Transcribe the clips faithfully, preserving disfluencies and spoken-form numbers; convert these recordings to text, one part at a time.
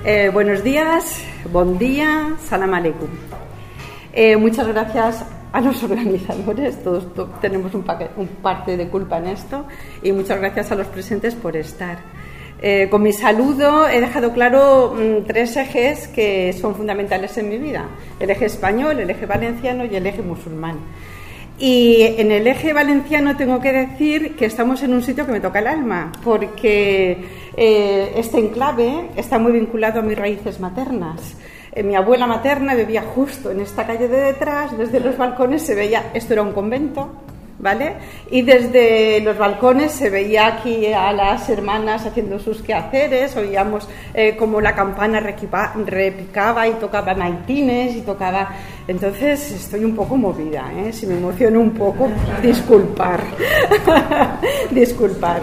Eh, buenos días, bon día, salam aleikum. Eh, muchas gracias a los organizadores, todos to- tenemos un, pa- un parte de culpa en esto, y muchas gracias a los presentes por estar. Eh, con mi saludo he dejado claro mmm, tres ejes que son fundamentales en mi vida: el eje español, el eje valenciano y el eje musulmán. Y en el eje valenciano tengo que decir que estamos en un sitio que me toca el alma, porque eh, este enclave está muy vinculado a mis raíces maternas. Eh, mi abuela materna vivía justo en esta calle de detrás. Desde los balcones se veía, esto era un convento, ¿vale? Y desde los balcones se veía aquí a las hermanas haciendo sus quehaceres, oíamos eh, como la campana requipa, repicaba y tocaba maitines y tocaba... Entonces estoy un poco movida, ¿eh? Si me emociono un poco, disculpar. disculpar.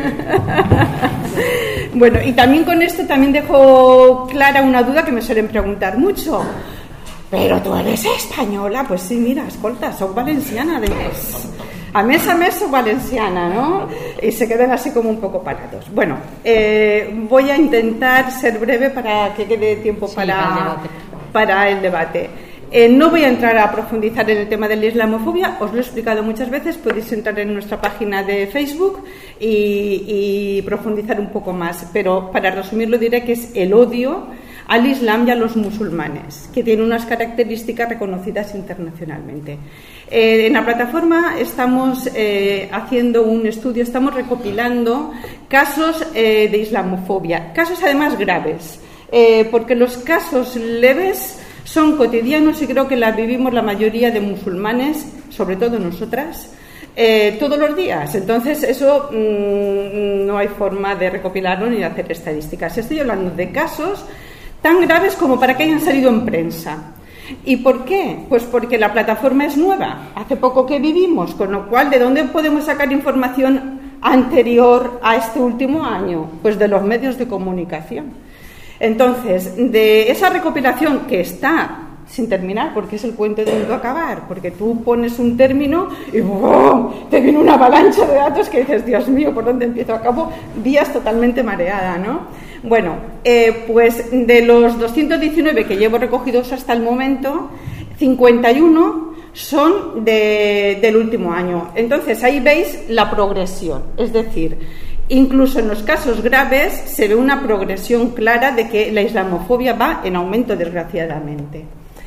Bueno, y también con esto también dejo clara una duda que me suelen preguntar mucho. Pero tú eres española. Pues sí, mira, escolta, soy valenciana de mes. A mes a mes soy valenciana, ¿no? Y se quedan así como un poco parados. Bueno, eh, voy a intentar ser breve para que quede tiempo sí, para, para el debate. Eh, no voy a entrar a profundizar en el tema de la islamofobia, os lo he explicado muchas veces, podéis entrar en nuestra página de Facebook y, y profundizar un poco más, pero para resumirlo diré que es el odio al Islam y a los musulmanes, que tiene unas características reconocidas internacionalmente. Eh, en la plataforma estamos eh, haciendo un estudio, estamos recopilando casos eh, de islamofobia, casos además graves, eh, porque los casos leves son cotidianos y creo que las vivimos la mayoría de musulmanes, sobre todo nosotras, eh, todos los días. Entonces eso mmm, no hay forma de recopilarlo ni de hacer estadísticas. Estoy hablando de casos tan graves como para que hayan salido en prensa. ¿Y por qué? Pues porque la plataforma es nueva, hace poco que vivimos, con lo cual, ¿de dónde podemos sacar información anterior a este último año? Pues de los medios de comunicación. Entonces, de esa recopilación que está sin terminar, porque es el cuento de nunca acabar, porque tú pones un término y ¡boom!, te viene una avalancha de datos que dices, Dios mío, ¿por dónde empiezo? Acabo días totalmente mareada, ¿no? Bueno, eh, pues de los doscientos diecinueve que llevo recogidos hasta el momento, cincuenta y uno son de, del último año. Entonces, ahí veis la progresión, es decir, incluso en los casos graves se ve una progresión clara de que la islamofobia va en aumento, desgraciadamente.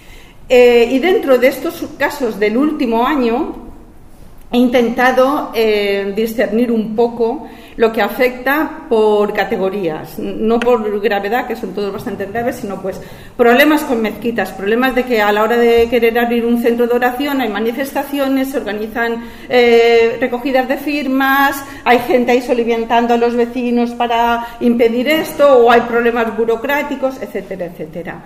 Eh, y dentro de estos casos del último año he intentado eh, discernir un poco lo que afecta por categorías, no por gravedad, que son todos bastante graves, sino pues problemas con mezquitas, problemas de que a la hora de querer abrir un centro de oración hay manifestaciones, se organizan eh, recogidas de firmas, hay gente ahí soliviantando a los vecinos para impedir esto, o hay problemas burocráticos, etcétera, etcétera.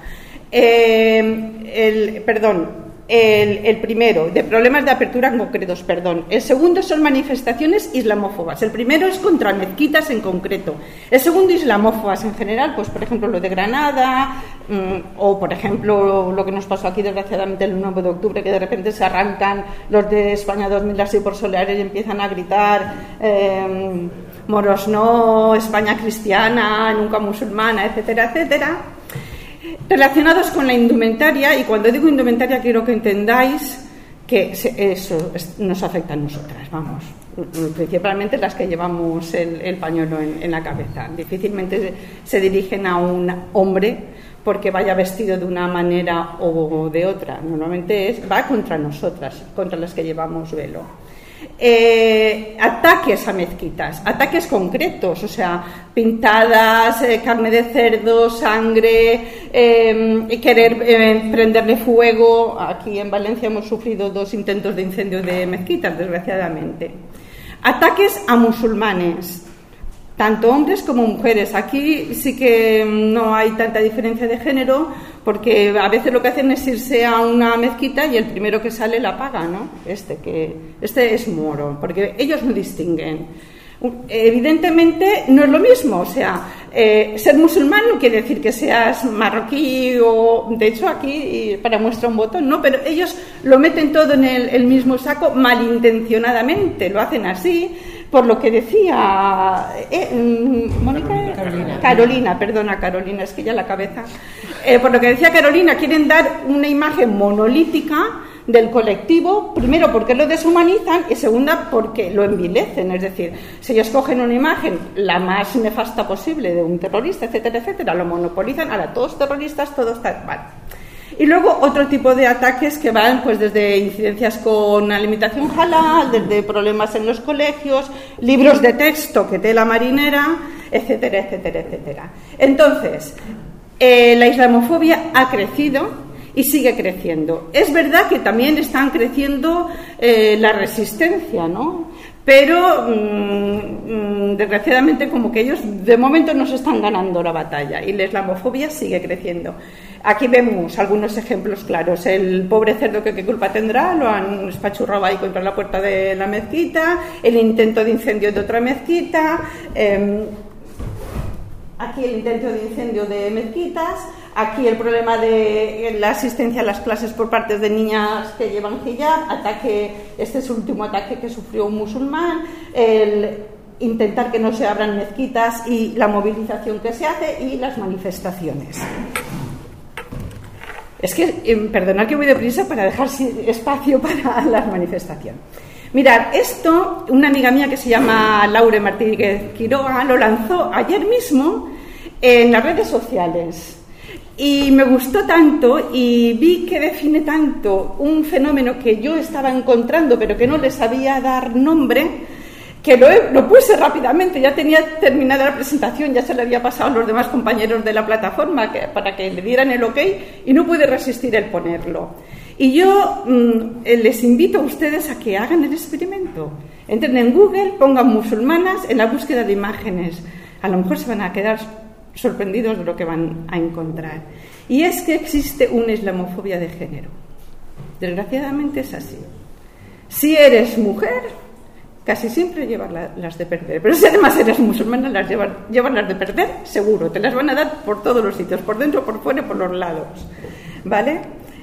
Eh, el, perdón, El, el primero, de problemas de apertura en concretos, perdón. El segundo son manifestaciones islamófobas. El primero es contra mezquitas en concreto. El segundo, islamófobas en general, pues por ejemplo lo de Granada, mmm, o por ejemplo lo que nos pasó aquí desgraciadamente el nueve de octubre, que de repente se arrancan los de España dos mil así por soleares y empiezan a gritar eh, moros no, España cristiana, nunca musulmana, etcétera, etcétera. Relacionados con la indumentaria, y cuando digo indumentaria quiero que entendáis que eso nos afecta a nosotras, vamos, principalmente las que llevamos el, el pañuelo en, en la cabeza. Difícilmente se dirigen a un hombre porque vaya vestido de una manera o de otra, normalmente es, va contra nosotras, contra las que llevamos velo. Eh, ataques a mezquitas, ataques concretos, o sea, pintadas, eh, carne de cerdo, sangre, eh, querer eh, prenderle fuego. Aquí en Valencia hemos sufrido dos intentos de incendio de mezquitas, desgraciadamente. Ataques a musulmanes, tanto hombres como mujeres. Aquí sí que no hay tanta diferencia de género, porque a veces lo que hacen es irse a una mezquita y el primero que sale la paga, ¿no? Este, que, este es moro, porque ellos no distinguen. Evidentemente no es lo mismo, o sea, eh, ser musulmán no quiere decir que seas marroquí o, de hecho aquí para muestra un botón, no, pero ellos lo meten todo en el, el mismo saco malintencionadamente, lo hacen así, por lo que decía eh, Mónica, Carolina. Carolina, perdona Carolina, es que ya la cabeza. Eh, por lo que decía Carolina, quieren dar una imagen monolítica del colectivo, primero porque lo deshumanizan y segunda porque lo envilecen, es decir, si ellos cogen una imagen la más nefasta posible de un terrorista, etcétera, etcétera, lo monopolizan, ahora todos terroristas, todos tal, vale. Y luego otro tipo de ataques que van pues desde incidencias con alimentación halal, desde problemas en los colegios, libros de texto que tela marinera, etcétera, etcétera, etcétera. Entonces, eh, la islamofobia ha crecido y sigue creciendo. Es verdad que también están creciendo eh, la resistencia, ¿no? Pero mmm, mmm, desgraciadamente como que ellos de momento no se están ganando la batalla y la islamofobia sigue creciendo. Aquí vemos algunos ejemplos claros. El pobre cerdo que qué culpa tendrá, lo han espachurrado ahí contra la puerta de la mezquita, el intento de incendio de otra mezquita, eh, aquí el intento de incendio de mezquitas, aquí el problema de la asistencia a las clases por parte de niñas que llevan hijab, ataque, este es el último ataque que sufrió un musulmán, el intentar que no se abran mezquitas y la movilización que se hace y las manifestaciones. Es que, eh, perdonad que voy deprisa para dejar espacio para las manifestaciones. Mirad, esto, una amiga mía que se llama Laure Martínez Quiroga lo lanzó ayer mismo en las redes sociales. Y me gustó tanto y vi que define tanto un fenómeno que yo estaba encontrando pero que no le sabía dar nombre, que lo, he, lo puse rápidamente, ya tenía terminada la presentación, ya se le había pasado a los demás compañeros de la plataforma que, para que le dieran el ok y no pude resistir el ponerlo. Y yo mmm, les invito a ustedes a que hagan el experimento. Entren en Google, pongan musulmanas en la búsqueda de imágenes. A lo mejor se van a quedar sorprendidos de lo que van a encontrar. Y es que existe una islamofobia de género. Desgraciadamente es así. Si eres mujer, casi siempre llevas la, las de perder. Pero si además eres musulmana, las llevas, llevas las de perder, seguro. Te las van a dar por todos los sitios, por dentro, por fuera y por los lados. ¿Vale?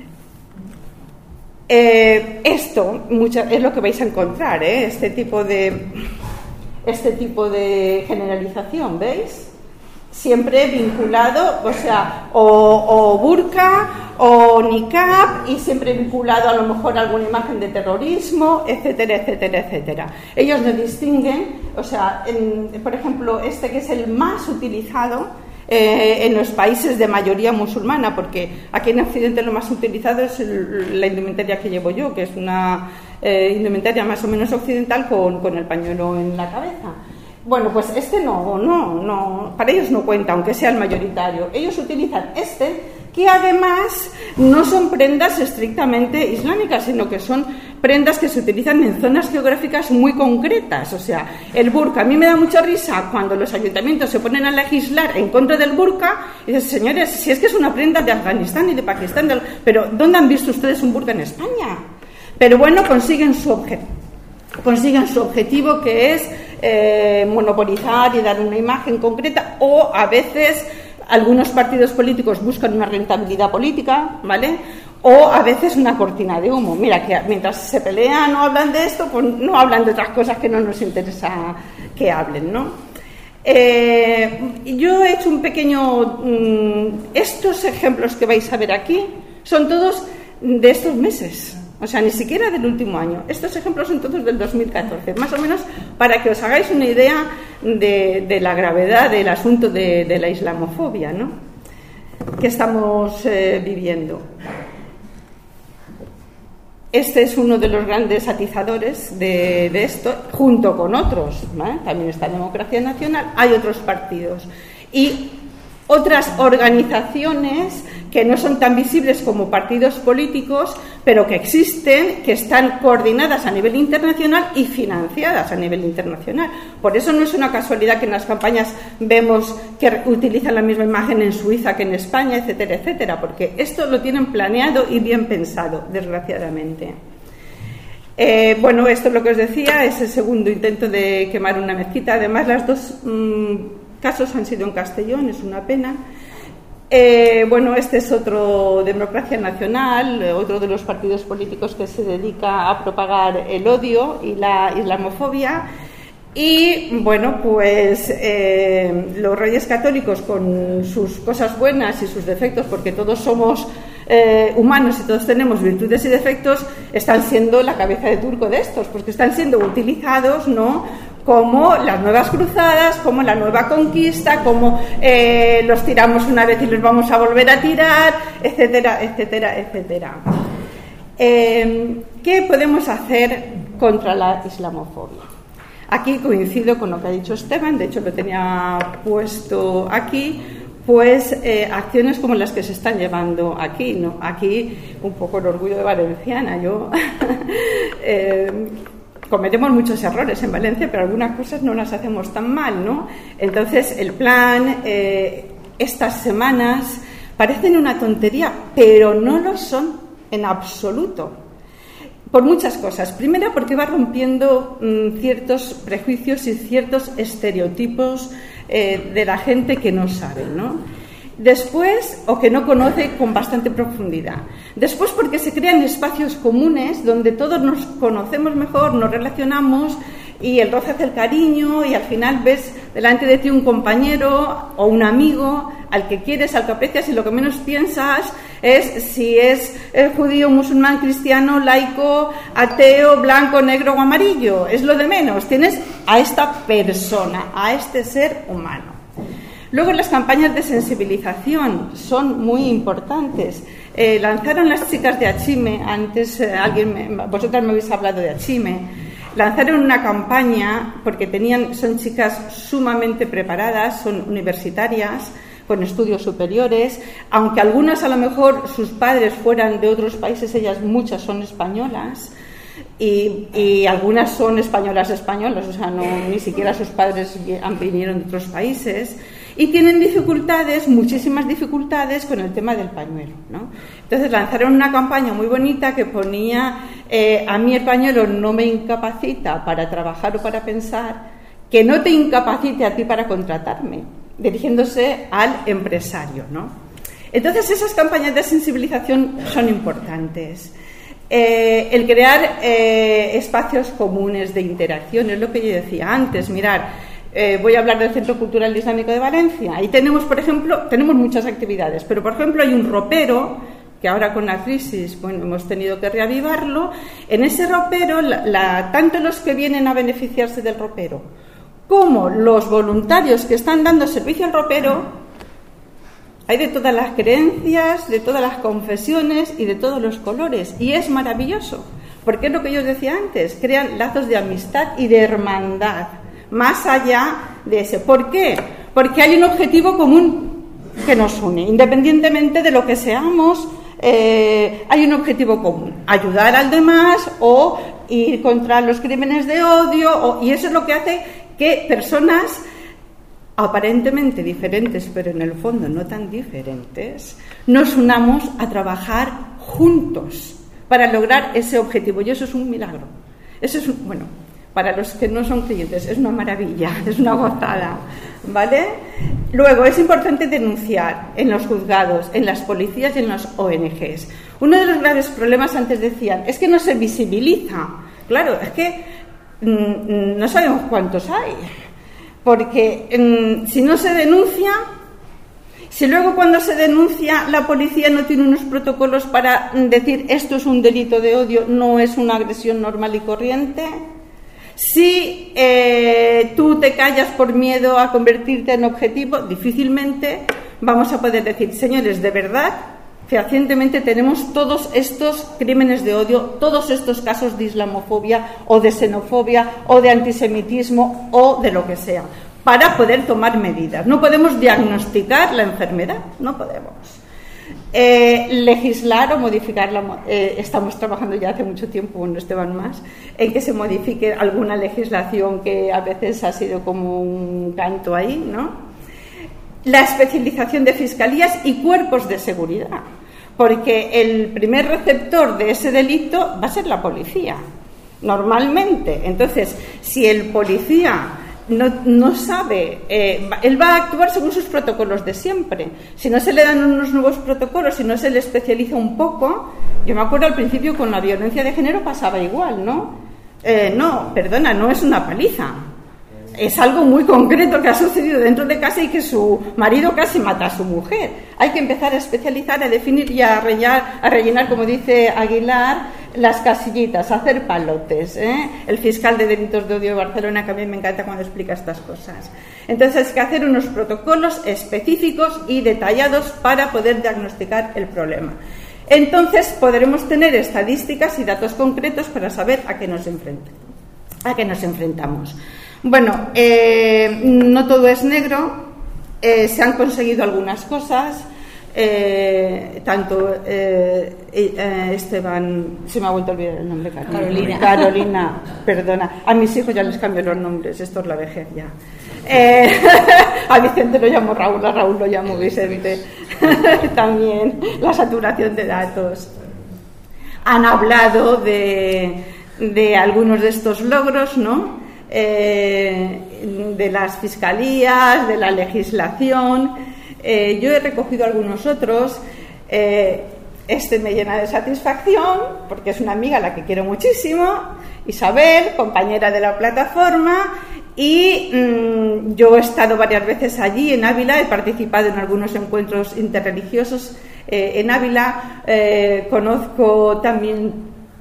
Eh, esto mucha, es lo que vais a encontrar, ¿eh? Este tipo de, este tipo de generalización, ¿veis? Siempre vinculado, o sea, o, o burka o niqab y siempre vinculado a lo mejor a alguna imagen de terrorismo, etcétera, etcétera, etcétera. Ellos no distinguen, o sea, en, por ejemplo, este que es el más utilizado eh, en los países de mayoría musulmana, porque aquí en Occidente lo más utilizado es el, la indumentaria que llevo yo, que es una eh, indumentaria más o menos occidental con, con el pañuelo en la cabeza. Bueno, pues este no, no, no, para ellos no cuenta, aunque sea el mayoritario. Ellos utilizan este, que además no son prendas estrictamente islámicas, sino que son prendas que se utilizan en zonas geográficas muy concretas. O sea, el burka, a mí me da mucha risa cuando los ayuntamientos se ponen a legislar en contra del burka y dicen, señores, si es que es una prenda de Afganistán y de Pakistán, de... pero ¿dónde han visto ustedes un burka en España? Pero bueno, consiguen su objetivo. consiguen su objetivo, que es eh, monopolizar y dar una imagen concreta, o a veces algunos partidos políticos buscan una rentabilidad política, ¿vale? O a veces una cortina de humo. Mira, que mientras se pelean o hablan de esto, pues no hablan de otras cosas que no nos interesa que hablen, ¿no? Eh, yo he hecho un pequeño... Mmm, estos ejemplos que vais a ver aquí son todos de estos meses. O sea, ni siquiera del último año. Estos ejemplos son todos del dos mil catorce, más o menos para que os hagáis una idea de, de la gravedad del asunto de, de la islamofobia, ¿no?, que estamos eh, viviendo. Este es uno de los grandes atizadores de, de esto, junto con otros, ¿eh? También está Democracia Nacional, hay otros partidos y otras organizaciones que no son tan visibles como partidos políticos, pero que existen, que están coordinadas a nivel internacional y financiadas a nivel internacional. Por eso no es una casualidad que en las campañas vemos que utilizan la misma imagen en Suiza que en España, etcétera, etcétera, porque esto lo tienen planeado y bien pensado, desgraciadamente. Eh, bueno, esto es lo que os decía, es el segundo intento de quemar una mezquita. Además, los dos mmm, casos han sido en Castellón, es una pena. Eh, bueno, este es otro, Democracia Nacional, otro de los partidos políticos que se dedica a propagar el odio y la islamofobia. Y bueno, pues eh, los Reyes Católicos, con sus cosas buenas y sus defectos, porque todos somos eh, humanos y todos tenemos virtudes y defectos, están siendo la cabeza de turco de estos, porque están siendo utilizados, ¿no?, como las nuevas cruzadas, como la nueva conquista, como eh, los tiramos una vez y los vamos a volver a tirar, etcétera, etcétera, etcétera. Eh, ¿Qué podemos hacer contra la islamofobia? Aquí coincido con lo que ha dicho Esteban, de hecho lo tenía puesto aquí, pues eh, acciones como las que se están llevando aquí, ¿no? Aquí un poco el orgullo de valenciana, yo eh, cometemos muchos errores en Valencia, pero algunas cosas no las hacemos tan mal, ¿no? Entonces el plan, eh, estas semanas parecen una tontería, pero no lo son en absoluto. Por muchas cosas. Primero, porque va rompiendo mmm, ciertos prejuicios y ciertos estereotipos eh, de la gente que no sabe, ¿no? Después, o que no conoce con bastante profundidad. Después, porque se crean espacios comunes donde todos nos conocemos mejor, nos relacionamos y el roce hace el cariño y al final ves delante de ti un compañero o un amigo al que quieres, al que aprecias, y lo que menos piensas es si es eh, judío, musulmán, cristiano, laico, ateo, blanco, negro o amarillo. Es lo de menos. Tienes a esta persona, a este ser humano. Luego, las campañas de sensibilización son muy importantes. Eh, lanzaron las chicas de Achime, antes eh, alguien me, vosotras me habéis hablado de Achime, lanzaron una campaña porque tenían, son chicas sumamente preparadas, son universitarias, con estudios superiores, aunque algunas a lo mejor sus padres fueran de otros países, ellas muchas son españolas. Y, y algunas son españolas españolas, o sea, no, ni siquiera sus padres vinieron de otros países, y tienen dificultades, muchísimas dificultades con el tema del pañuelo, ¿no? Entonces lanzaron una campaña muy bonita que ponía eh, a mí el pañuelo no me incapacita para trabajar o para pensar, que no te incapacite a ti para contratarme, dirigiéndose al empresario, ¿no? Entonces esas campañas de sensibilización son importantes. Eh, el crear eh, espacios comunes de interacción, es lo que yo decía antes. Mirar, eh, voy a hablar del Centro Cultural Islámico de Valencia. Ahí tenemos, por ejemplo, tenemos muchas actividades, pero por ejemplo hay un ropero que ahora con la crisis, bueno, hemos tenido que reavivarlo. En ese ropero, la, la, tanto los que vienen a beneficiarse del ropero como los voluntarios que están dando servicio al ropero, hay de todas las creencias, de todas las confesiones y de todos los colores. Y es maravilloso, porque es lo que yo decía antes, crean lazos de amistad y de hermandad, más allá de ese. ¿Por qué? Porque hay un objetivo común que nos une, independientemente de lo que seamos, eh, hay un objetivo común, ayudar al demás o ir contra los crímenes de odio, o, y eso es lo que hace que personas aparentemente diferentes, pero en el fondo no tan diferentes, nos unamos a trabajar juntos para lograr ese objetivo. Y eso es un milagro. Eso es, un, bueno, para los que no son creyentes, es una maravilla, es una gozada, ¿vale? Luego, es importante denunciar en los juzgados, en las policías y en las O N Ges. Uno de los graves problemas, antes decían, es que no se visibiliza. Claro, es que mmm, no sabemos cuántos hay. Porque eh, si no se denuncia, si luego cuando se denuncia la policía no tiene unos protocolos para decir esto es un delito de odio, no es una agresión normal y corriente, si eh, tú te callas por miedo a convertirte en objetivo, difícilmente vamos a poder decir, señores, de verdad, fehacientemente tenemos todos estos crímenes de odio, todos estos casos de islamofobia o de xenofobia o de antisemitismo o de lo que sea, para poder tomar medidas. No podemos diagnosticar la enfermedad, no podemos. Eh, legislar o modificar, la, eh, estamos trabajando ya hace mucho tiempo, bueno, Esteban más, en que se modifique alguna legislación que a veces ha sido como un canto ahí, ¿no? La especialización de fiscalías y cuerpos de seguridad, porque el primer receptor de ese delito va a ser la policía, normalmente. Entonces, si el policía no, no sabe, eh, él va a actuar según sus protocolos de siempre. Si no se le dan unos nuevos protocolos, si no se le especializa un poco, yo me acuerdo al principio con la violencia de género pasaba igual, ¿no? Eh, no, perdona, no es una paliza. es algo muy concreto que ha sucedido dentro de casa y que su marido casi mata a su mujer. Hay que empezar a especializar, a definir y a rellenar, a rellenar como dice Aguilar, las casillitas, a hacer palotes, ¿eh? El fiscal de delitos de odio de Barcelona, que a mí me encanta cuando explica estas cosas. Entonces hay que hacer unos protocolos específicos y detallados para poder diagnosticar el problema. Entonces podremos tener estadísticas y datos concretos para saber a qué nos enfrentamos. A qué nos enfrentamos. Bueno, eh, no todo es negro, eh, se han conseguido algunas cosas. Eh, tanto eh, eh, Esteban, se me ha vuelto a olvidar el nombre, Carolina. Carolina, perdona, a mis hijos ya les cambio los nombres, esto es la vejez ya. Eh, a Vicente lo llamo Raúl, a Raúl lo llamo Vicente. También la saturación de datos. Han hablado de, de algunos de estos logros, ¿no? Eh, de las fiscalías, de la legislación. Eh, yo he recogido algunos otros. Eh, este me llena de satisfacción porque es una amiga a la que quiero muchísimo, Isabel, compañera de la plataforma, y mmm, yo he estado varias veces allí en Ávila, he participado en algunos encuentros interreligiosos eh, en Ávila. Eh, conozco también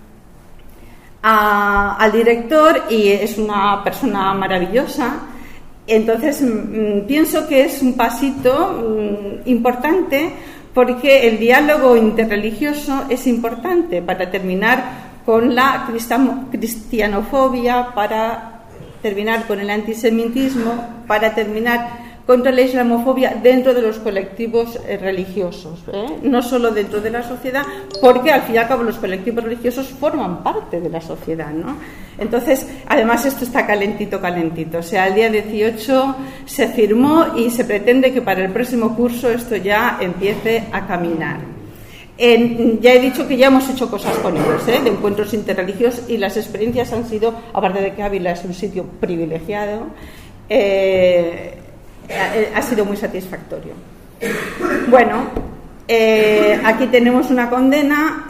a, al director y es una persona maravillosa. Entonces, mmm, pienso que es un pasito mmm, importante, porque el diálogo interreligioso es importante para terminar con la cristianofobia, para terminar con el antisemitismo, para terminar contra la islamofobia dentro de los colectivos eh, religiosos, ¿eh? No solo dentro de la sociedad, porque al fin y al cabo los colectivos religiosos forman parte de la sociedad, ¿no? Entonces, además esto está calentito, calentito. O sea, el día dieciocho se firmó y se pretende que para el próximo curso esto ya empiece a caminar. En, ya he dicho que ya hemos hecho cosas con ellos, ¿eh? De encuentros interreligiosos, y las experiencias han sido, aparte de que Ávila es un sitio privilegiado, eh, ha, ha sido muy satisfactorio. Bueno, eh, aquí tenemos una condena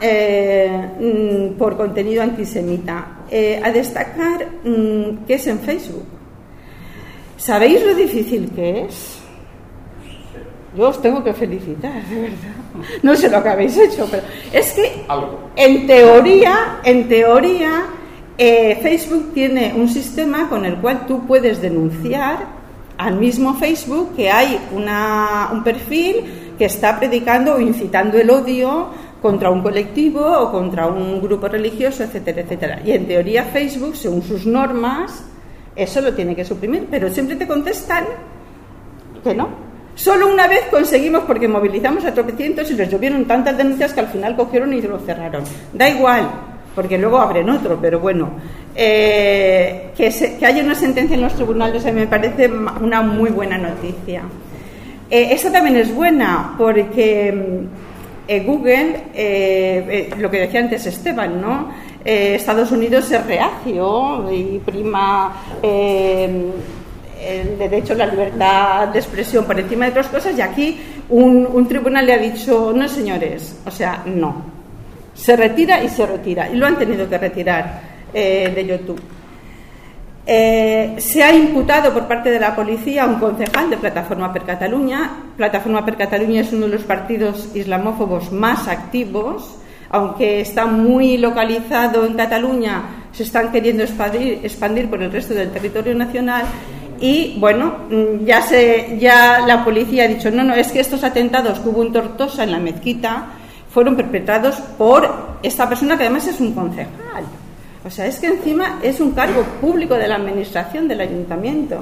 eh, por contenido antisemita. Eh, a destacar mm, que es en Facebook. ¿Sabéis lo difícil que es? Yo os tengo que felicitar, de verdad. No sé lo que habéis hecho, pero es que en teoría, en teoría, eh, Facebook tiene un sistema con el cual tú puedes denunciar al mismo Facebook que hay una, un perfil que está predicando o incitando el odio contra un colectivo o contra un grupo religioso, etcétera, etcétera. Y en teoría Facebook, según sus normas, eso lo tiene que suprimir, pero siempre te contestan que no. Solo una vez conseguimos, porque movilizamos a tropecientos y les llovieron tantas denuncias que al final cogieron y lo cerraron. Da igual, porque luego abren otro, pero bueno, eh, que, se, que haya una sentencia en los tribunales me parece una muy buena noticia. Eh, esta también es buena porque eh, Google, eh, eh, lo que decía antes Esteban, ¿no? Eh, Estados Unidos es reacio y prima eh, el derecho a la libertad de expresión por encima de otras cosas, y aquí un, un tribunal le ha dicho no, señores, o sea, no, se retira y se retira, y lo han tenido que retirar eh, de YouTube. Eh, se ha imputado por parte de la policía a un concejal de Plataforma per Catalunya. Plataforma per Catalunya es uno de los partidos islamófobos más activos, aunque está muy localizado en Cataluña, se están queriendo expandir, expandir por el resto del territorio nacional. Y bueno, ya se, ya la policía ha dicho no, no, es que estos atentados que hubo en Tortosa, en la mezquita, fueron perpetrados por esta persona que además es un concejal. O sea, es que encima es un cargo público de la administración del ayuntamiento.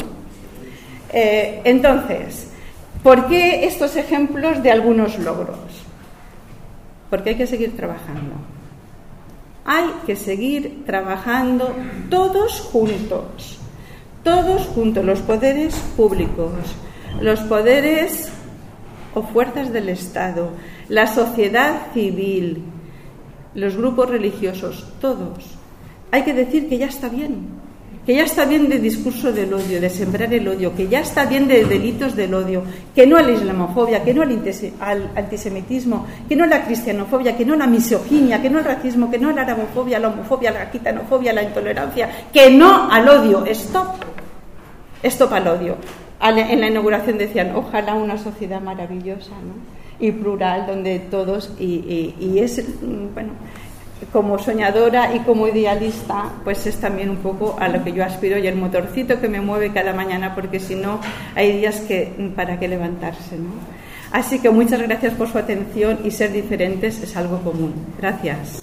Eh, entonces, ¿por qué estos ejemplos de algunos logros? Porque hay que seguir trabajando. Hay que seguir trabajando todos juntos. Todos juntos, los poderes públicos, los poderes o fuerzas del Estado, la sociedad civil, los grupos religiosos, todos. Hay que decir que ya está bien, que ya está bien de discurso del odio, de sembrar el odio, que ya está bien de delitos del odio, que no a la islamofobia, que no al antisemitismo, que no a la cristianofobia, que no a la misoginia, que no al racismo, que no a la arabofobia, a la homofobia, a la gitanofobia, a la intolerancia, que no al odio. Stop. Stop al odio. En la inauguración decían, ojalá una sociedad maravillosa, ¿no? Y plural, donde todos, y, y, y es, bueno, como soñadora y como idealista, pues es también un poco a lo que yo aspiro y el motorcito que me mueve cada mañana, porque si no, hay días que para qué levantarse, ¿no? Así que muchas gracias por su atención, y ser diferentes es algo común. Gracias.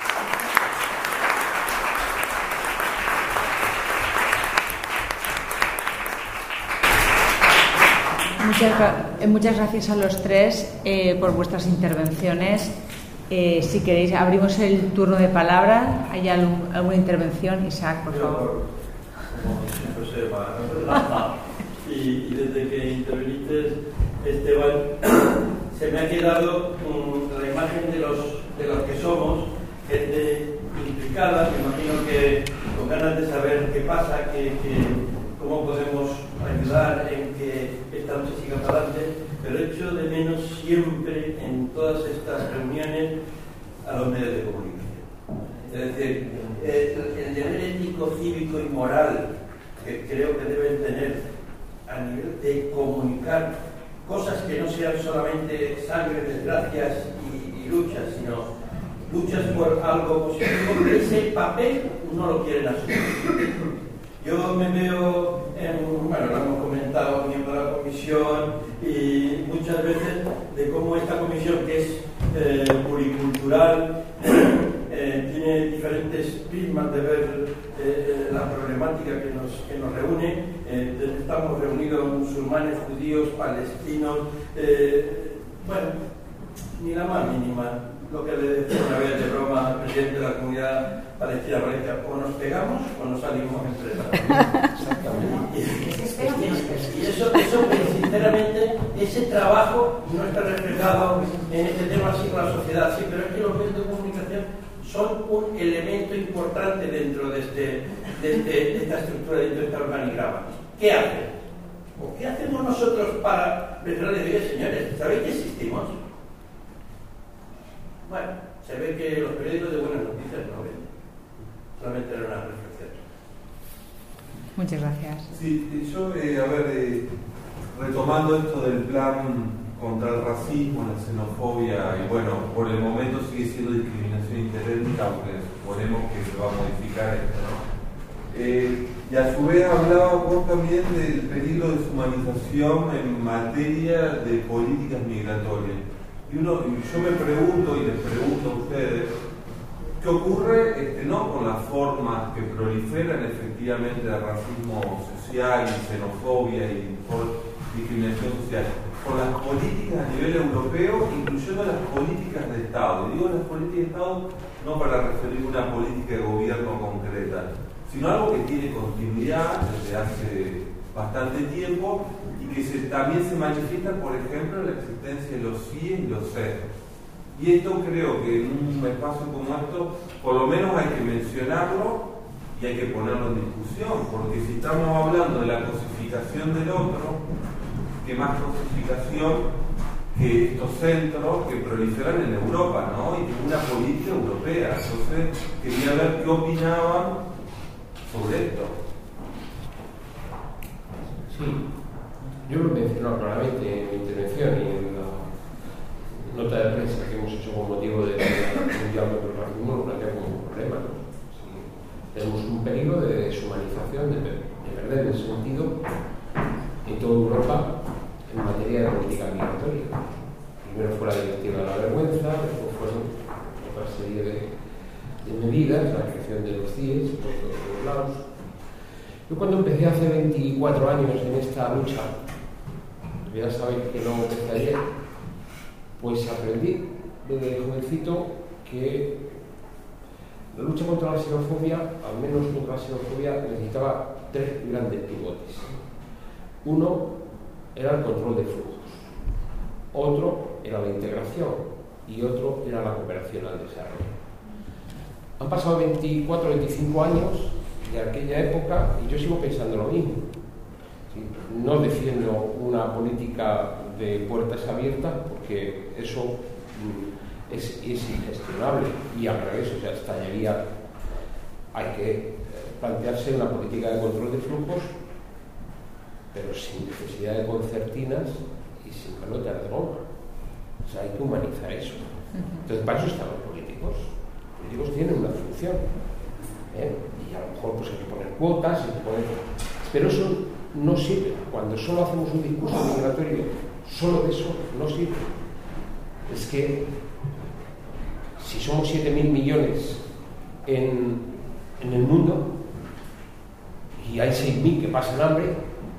Muchas, muchas gracias a los tres eh, por vuestras intervenciones. Eh, si queréis, abrimos el turno de palabra. ¿Hay algún, alguna intervención? Isaac, por favor. Como siempre se va. Y, y desde que interviniste, Esteban, se me ha quedado um, la imagen de los, de los que somos, gente implicada, me imagino que con ganas de saber qué pasa, que, que, cómo podemos ayudar en que esta noche siga para adelante, pero echo de menos siempre en todas estas reuniones a los medios de comunicación. Es decir, el, el deber ético, cívico y moral que creo que deben tener a nivel de comunicar cosas que no sean solamente sangre, desgracias y, y luchas, sino luchas por algo positivo, ese papel no lo quieren asumir. Yo me veo, en, bueno, lo hemos comentado, miembro de la comisión, y muchas veces de cómo esta comisión, que es eh, pluricultural, eh, tiene diferentes prismas de ver eh, la problemática que nos, que nos reúne. Eh, estamos reunidos musulmanes, judíos, palestinos, eh, bueno, ni la más mínima. Lo que le decía una vez de broma al presidente de la comunidad palestina, Valencia, o nos pegamos o nos salimos entre las Exactamente. Y, y eso, eso, sinceramente, ese trabajo no está reflejado en este tema así con la sociedad, sí, pero es que los medios de comunicación son un elemento importante dentro de, este, de, este, de esta estructura, dentro de este organigrama. ¿Qué hacen? ¿O qué hacemos nosotros para decirles, señores, ¿sabéis que existimos? Bueno, se ve que los periódicos de buenas noticias no ven. Solamente era una reflexión. Muchas gracias. Sí, yo, eh, a ver, eh, retomando esto del plan contra el racismo, la xenofobia, y bueno, por el momento sigue siendo discriminación interétnica, aunque suponemos que se va a modificar esto, ¿no? Eh, y a su vez hablaba vos también del peligro de deshumanización en materia de políticas migratorias. Y uno, yo me pregunto y les pregunto a ustedes, ¿qué ocurre este, no con las formas que proliferan efectivamente de racismo social y xenofobia y por discriminación social, con las políticas a nivel europeo, incluyendo las políticas de Estado? Y digo las políticas de Estado no para referir a una política de gobierno concreta, sino algo que tiene continuidad desde hace bastante tiempo y que se, también se manifiesta, por ejemplo, en la existencia de los C I E y los C E S. Y esto creo que en un espacio como esto, por lo menos hay que mencionarlo y hay que ponerlo en discusión, porque si estamos hablando de la cosificación del otro, ¿qué más cosificación que estos centros que proliferan en Europa, ¿no? Y que una política europea? Entonces, quería ver qué opinaban sobre esto. Sí, yo lo he mencionado claramente en mi intervención y en la nota de prensa que hemos hecho con motivo de la Mundial contra el Racismo, lo plantea como un problema, ¿no? Sí, tenemos un peligro de deshumanización, de, de perder el sentido en toda Europa en materia de política migratoria. Primero fue la directiva de la vergüenza, después fueron otra serie de, de medidas, la creación de los C I E S por todos lados. Yo cuando empecé hace veinticuatro años en esta lucha, ya sabéis que no empecé ayer, pues aprendí desde jovencito que la lucha contra la xenofobia, al menos contra la xenofobia, necesitaba tres grandes pivotes. Uno era el control de flujos, otro era la integración y otro era la cooperación al desarrollo. Han pasado veinticuatro, veinticinco años de aquella época y yo sigo pensando lo mismo. ¿Sí? No defiendo una política de puertas abiertas porque eso mm, es, es ingestionable y al revés, o sea, estallaría. Hay que plantearse una política de control de flujos pero sin necesidad de concertinas y sin pelotas de goma. O sea, hay que humanizar eso. Entonces, para eso están los políticos. Los políticos tienen una función, ¿eh? Y a lo mejor pues hay que poner cuotas, hay que poner... pero eso no sirve. Cuando solo hacemos un discurso migratorio, solo de eso no sirve. Es que si somos siete mil millones en, en el mundo y hay seis mil que pasan hambre,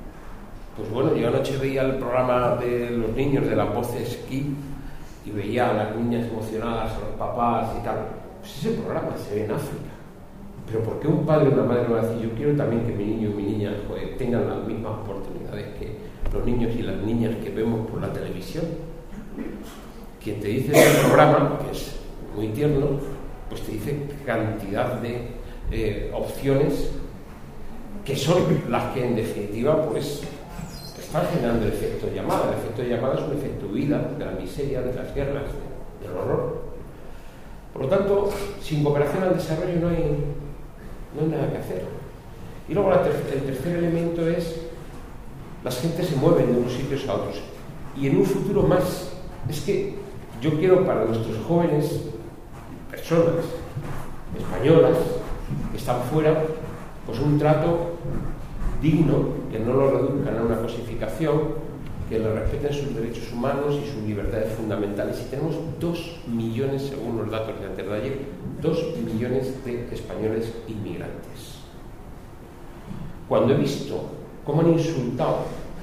pues bueno, yo anoche veía el programa de los niños de las voces Kids y veía a las niñas emocionadas, a los papás y tal. Pues ese programa se ve en África. Pero ¿por qué un padre o una madre va a decir yo quiero también que mi niño y mi niña, joder, tengan las mismas oportunidades que los niños y las niñas que vemos por la televisión? Quien te dice ese programa, que es muy tierno, pues te dice cantidad de eh, opciones que son las que en definitiva pues están generando el efecto llamada. El efecto llamada es un efecto huida de la miseria, de las guerras, de, del horror. Por lo tanto, sin cooperación al desarrollo no hay, no hay nada que hacer. Y luego la ter el tercer elemento es las gentes se mueven de unos sitios a otros. Y en un futuro más, es que yo quiero para nuestros jóvenes, personas españolas que están fuera, pues un trato digno, que no lo reduzcan a una cosificación, que le respeten sus derechos humanos y sus libertades fundamentales. Y tenemos dos millones, según los datos de antes de ayer, dos millones de españoles inmigrantes. Cuando he visto cómo han insultado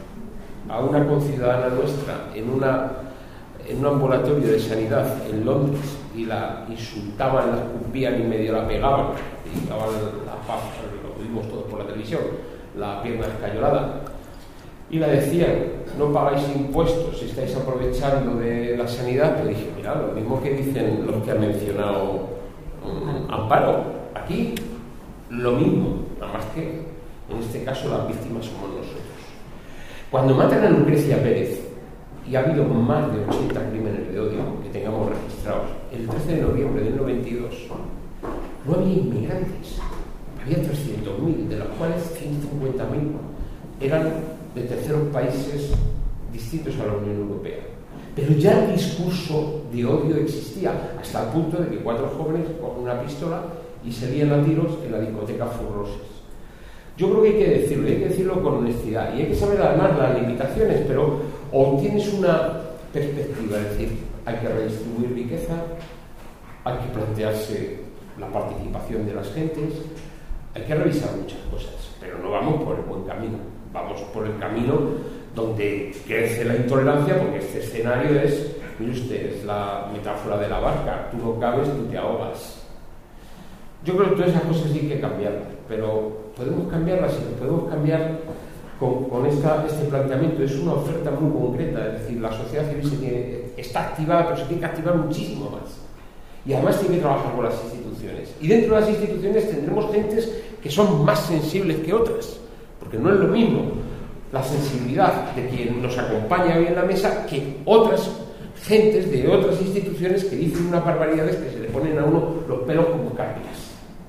a una conciudadana nuestra en, una, en un ambulatorio de sanidad en Londres y la insultaban, la escupían y medio la pegaban, y daban la paz, lo vimos todos por la televisión, la pierna escayolada, y la decían, no pagáis impuestos, estáis aprovechando de la sanidad. Pero dije, mira, lo mismo que dicen los que han mencionado um, Amparo, aquí lo mismo, nada más que en este caso las víctimas somos nosotros. Cuando matan a Lucrecia Pérez, y ha habido más de ochenta crímenes de odio que tengamos registrados, el trece de noviembre del noventa y dos no había inmigrantes, había trescientos mil, de los cuales ciento cincuenta mil eran de terceros países distintos a la Unión Europea. Pero ya el discurso de odio existía, hasta el punto de que cuatro jóvenes con una pistola y se lían a tiros en la discoteca Furroses. Yo creo que hay que decirlo, hay que decirlo con honestidad, y hay que saber además las limitaciones, pero o tienes una perspectiva, es decir, hay que redistribuir riqueza, hay que plantearse la participación de las gentes, hay que revisar muchas cosas, pero no vamos por el buen camino, vamos por el camino donde crece la intolerancia, porque este escenario es, mire usted, es la metáfora de la barca, tú no cabes, tú te ahogas. Yo creo que todas esas cosas sí hay que cambiarlas, pero podemos cambiarlas y podemos cambiar con, con esta, este planteamiento. Es una oferta muy concreta, es decir, la sociedad civil se tiene, está activada, pero se tiene que activar muchísimo más. Y además tiene que trabajar con las instituciones. Y dentro de las instituciones tendremos gentes que son más sensibles que otras, porque no es lo mismo la sensibilidad de quien nos acompaña hoy en la mesa que otras gentes de otras instituciones que dicen unas barbaridades que se le ponen a uno los pelos como escarpias.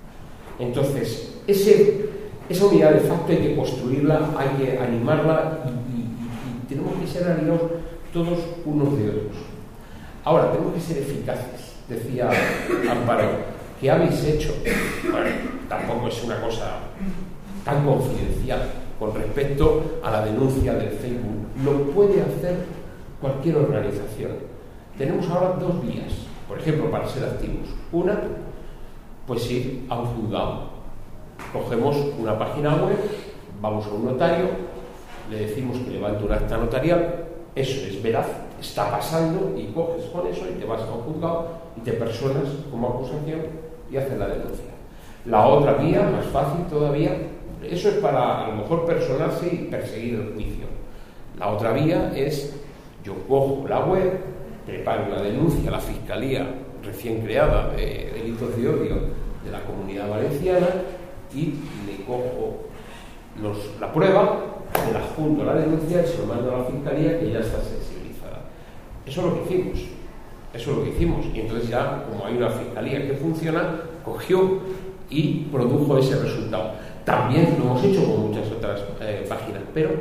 Entonces, ese, esa unidad de facto hay que construirla, hay que animarla y, y, y tenemos que ser aliados todos unos de otros. Ahora, tenemos que ser eficaces, decía Amparo. ¿Qué habéis hecho? Bueno, tampoco es una cosa tan confidencial con respecto a la denuncia del Facebook. Lo puede hacer cualquier organización. Tenemos ahora dos vías, por ejemplo, para ser activos. Una, pues ir a un juzgado. Cogemos una página web, vamos a un notario, le decimos que levante un acta notarial, eso es veraz, está pasando, y coges con eso y te vas a un juzgado y te personas como acusación y haces la denuncia. La otra vía, más fácil todavía, eso es para a lo mejor personarse y perseguir el juicio. La otra vía es, yo cojo la web, preparo una denuncia a la Fiscalía recién creada de delitos de odio de la Comunidad Valenciana y le cojo los, la prueba, se la adjunto a la denuncia y se lo mando a la Fiscalía, que ya está sensibilizada. Eso es lo que hicimos. Eso es lo que hicimos. Y entonces ya, como hay una Fiscalía que funciona, cogió y produjo ese resultado. También lo hemos hecho con muchas otras eh, páginas, pero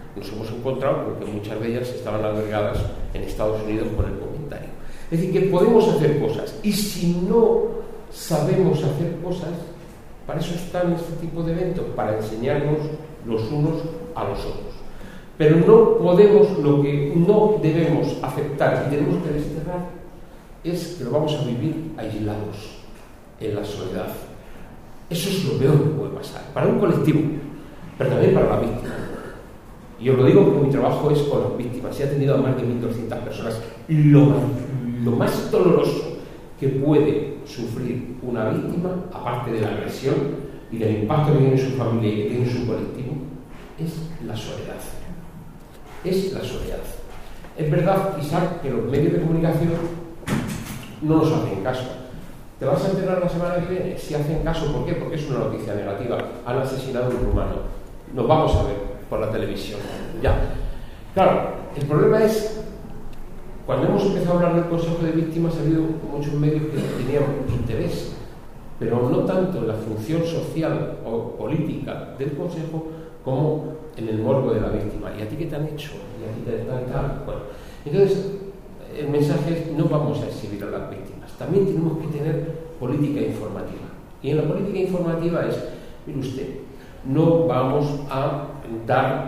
nos hemos encontrado con que muchas de ellas estaban agregadas en Estados Unidos por el comentario. Es decir, que podemos hacer cosas, y si no sabemos hacer cosas, para eso están este tipo de eventos, para enseñarnos los unos a los otros. Pero no podemos, lo que no debemos aceptar y tenemos que desterrar es que lo vamos a vivir aislados, en la soledad. Eso es lo peor que puede pasar, para un colectivo, pero también para la víctima. Y os lo digo porque mi trabajo es con las víctimas, y he atendido a más de mil doscientas personas. Lo más, lo más doloroso que puede sufrir una víctima, aparte de la agresión y del impacto que tiene en su familia y que tiene en su colectivo, es la soledad. Es la soledad. Es verdad, Isaac, que los medios de comunicación no nos hacen caso. ¿Te vas a enterar la semana que viene? Si hacen caso, ¿por qué? Porque es una noticia negativa. Han asesinado a un rumano. Nos vamos a ver por la televisión. Ya. Claro, el problema es, cuando hemos empezado a hablar del Consejo de Víctimas, ha habido muchos medios que tenían interés, pero no tanto en la función social o política del Consejo como en el morbo de la víctima. ¿Y a ti qué te han hecho? ¿Y a ti te tal, tal? Bueno, entonces, el mensaje es: no vamos a exhibir a las víctimas. También tenemos que tener política informativa. Y en la política informativa es, mire usted, no vamos a dar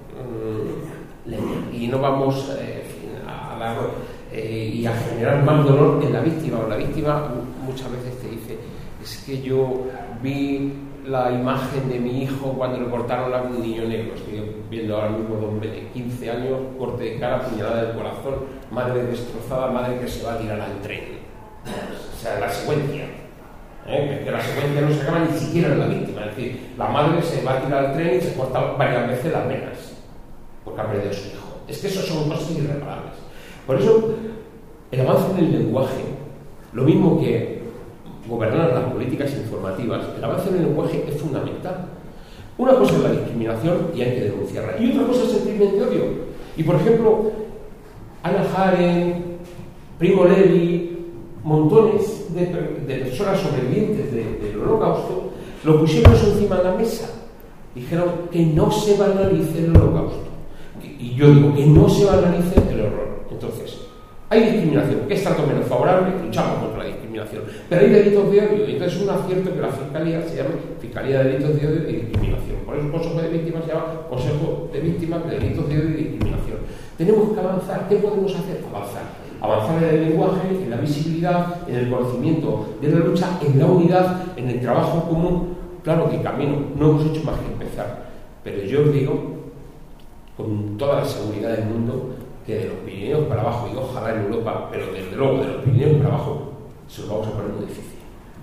um, leña y no vamos eh, a dar eh, y a generar más dolor en la víctima. O la víctima muchas veces te dice: es que yo vi la imagen de mi hijo cuando le cortaron a un niño negro. Estoy viendo ahora mismo de quince años, corte de cara, puñalada del corazón, madre destrozada, madre que se va a tirar al tren. O sea, la secuencia. ¿eh? Que la secuencia no se acaba ni siquiera en la víctima. Es decir, la madre se va a tirar al tren y se corta varias veces las venas porque ha perdido a su hijo. Es que eso son cosas irreparables. Por eso, el avance en el lenguaje, lo mismo que gobernar las políticas informativas, el avance en el lenguaje es fundamental. Una cosa es la discriminación y hay que denunciarla, y otra cosa es el crimen de odio. Y por ejemplo, Hannah Arendt, Primo Levi, montones de, de personas sobrevivientes de, del Holocausto lo pusieron encima de la mesa. Dijeron que no se banalice el Holocausto. Y yo digo que no se banalice el horror. Entonces, hay discriminación, que es tanto menos favorable, luchamos contra la discriminación, pero hay delitos de odio, y entonces es un acierto que la Fiscalía se llame Fiscalía de Delitos de Odio y Discriminación. Por eso el Consejo de Víctimas se llama Consejo de Víctimas de Delitos de Odio y Discriminación. Tenemos que avanzar. ¿Qué podemos hacer? Avanzar. Avanzar en el lenguaje, en la visibilidad, en el conocimiento de la lucha, en la unidad, en el trabajo común. Claro que camino no hemos hecho más que empezar, pero yo os digo con toda la seguridad del mundo que de los Pirineos para abajo, y ojalá en Europa, pero desde luego de los Pirineos para abajo, se lo vamos a poner muy difícil.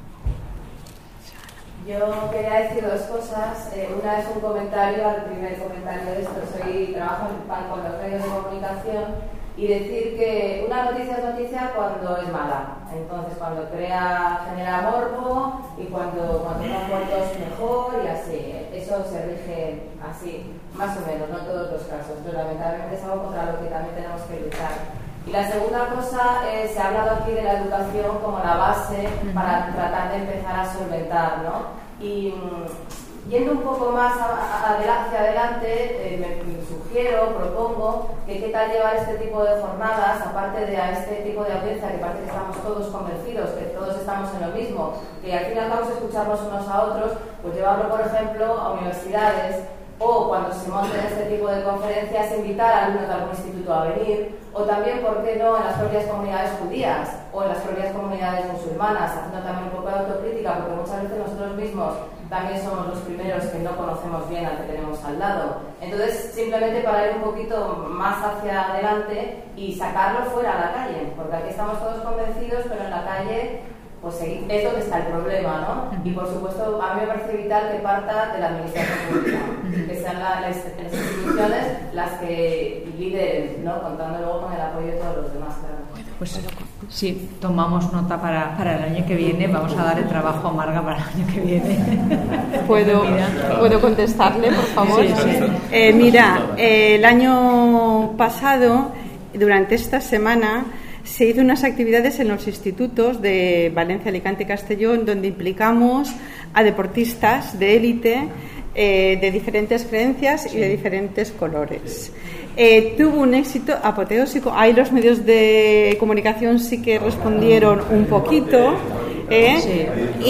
Yo quería decir dos cosas. Eh, una es un comentario al primer comentario de esto. Soy, trabajo en PAN con los medios de comunicación, y decir que una noticia es noticia cuando es mala. Entonces, cuando crea, genera morbo, y cuando, cuando una foto es mejor, y así. Eso se rige así, más o menos, no en todos los casos, pero lamentablemente es algo contra lo que también tenemos que luchar. Y la segunda cosa, eh, se ha hablado aquí de la educación como la base para tratar de empezar a solventar, ¿no? Y mm, yendo un poco más a, a, hacia adelante, eh, me, me sugiero, propongo que qué tal llevar este tipo de jornadas, aparte de a este tipo de audiencia, que parece que estamos todos convencidos, que todos estamos en lo mismo, que al fin y al cabo es escucharnos unos a otros, pues llevarlo, por ejemplo, a universidades, o cuando se monten este tipo de conferencias, invitar a alumnos de algún instituto a venir, o también, ¿por qué no?, en las propias comunidades judías o en las propias comunidades musulmanas, haciendo también un poco de autocrítica, porque muchas veces nosotros mismos también somos los primeros que no conocemos bien al que tenemos al lado. Entonces, simplemente para ir un poquito más hacia adelante y sacarlo fuera a la calle, porque aquí estamos todos convencidos, pero en la calle pues es donde está el problema, ¿no? Y por supuesto, a mí me parece vital que parta de la administración pública, que sean la, las, las instituciones las que lideren, ¿no? Contando luego con el apoyo de todos los demás, claro. Pues sí, tomamos nota para, para el año que viene. Vamos a dar el trabajo a Marga para el año que viene. ¿Puedo, ¿puedo contestarle, por favor? Sí, sí. Eh, mira, eh, el año pasado, durante esta semana, se hizo unas actividades en los institutos de Valencia, Alicante y Castellón, donde implicamos a deportistas de élite eh, de diferentes creencias y de diferentes colores. Eh, tuvo un éxito apoteósico. Ahí los medios de comunicación sí que respondieron un poquito, ¿eh? Sí.